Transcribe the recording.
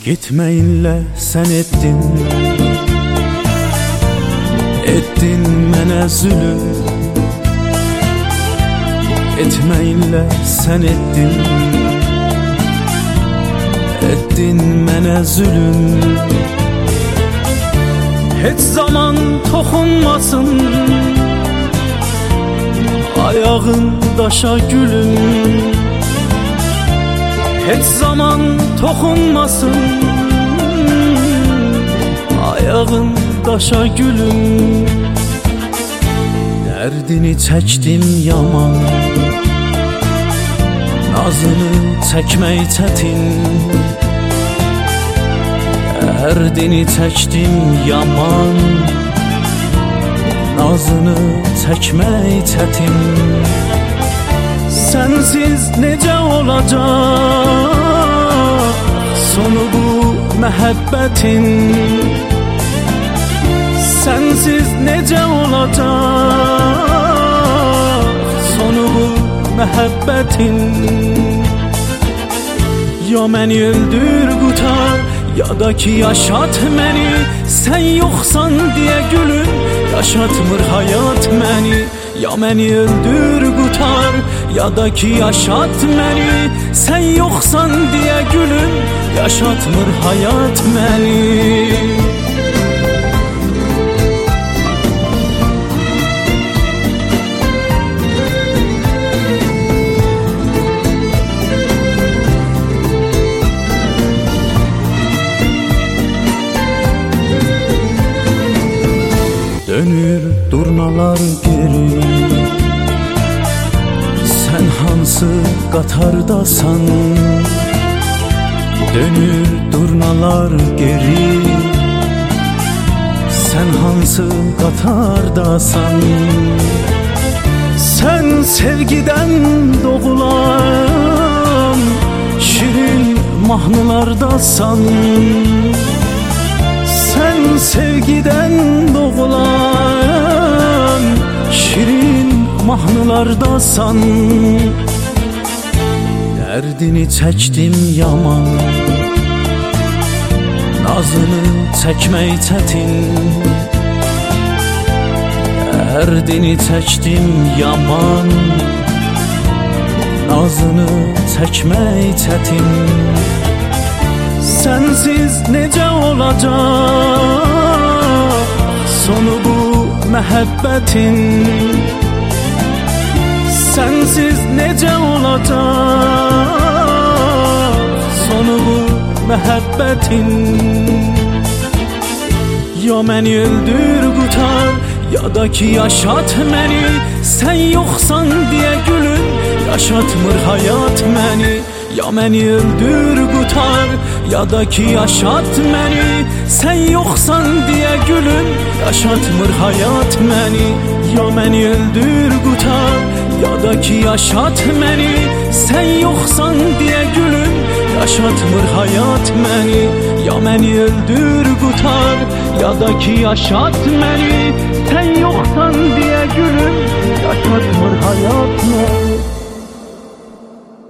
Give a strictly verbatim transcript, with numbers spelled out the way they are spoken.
Gitmeyinlə sən etdin, etdin mənə zülüm. Etmeyinlə sən etdin, etdin mənə zülüm. Heç zaman toxunmasın ayağın daşa gülüm. Heç zaman toxunmasın ayağın daşa gülüm. Dərdini çəkdim yaman, nazını çəkmək çətin. Dərdini çəkdim yaman, nazını çəkmək çətin. Sensiz necə olacaq sonu bu məhəbbətin? Sensiz necə olacaq sonu bu məhəbbətin? Ya məni öldür qutar, ya da ki yaşat məni. Sən yoxsan deyə gülüm, yaşatmır hayat məni. Ya məni öldür qutar, ya da ki yaşat məni. Sən yoxsan deyə gülüm, yaşatmır hayat məni. Dönür durnalar geri, sen hansı qatardasan? Dönür durnalar geri, sen hansı qatardasan? Sen sevgiden doğulan şirin mahnılardasan. Sen sevgiden doğulan şirin mahnılardasan. Dərdini çəkdim yaman, nazını çəkmək çətin. Dərdini çəkdim yaman, nazını çəkmək çətin. Sensiz necə olacaq sonu bu məhəbbətin? Sensiz necə olacaq sonu bu məhəbbətin? Ya məni öldür qutar, ya da ki yaşat məni. Sən yoxsan deyə gülüm, yaşatmır hayat məni. Ya məni öldür qutar, ya da ki yaşat məni. Sən yoxsan deyə gülüm, yaşatmır hayat məni. Ya məni öldür qutar, ya da ki yaşat məni. Sən yoxsan deyə gülüm, yaşatmır hayat məni. Ya məni öldür qutar, ya da ki yaşat məni. Sən yoxsan deyə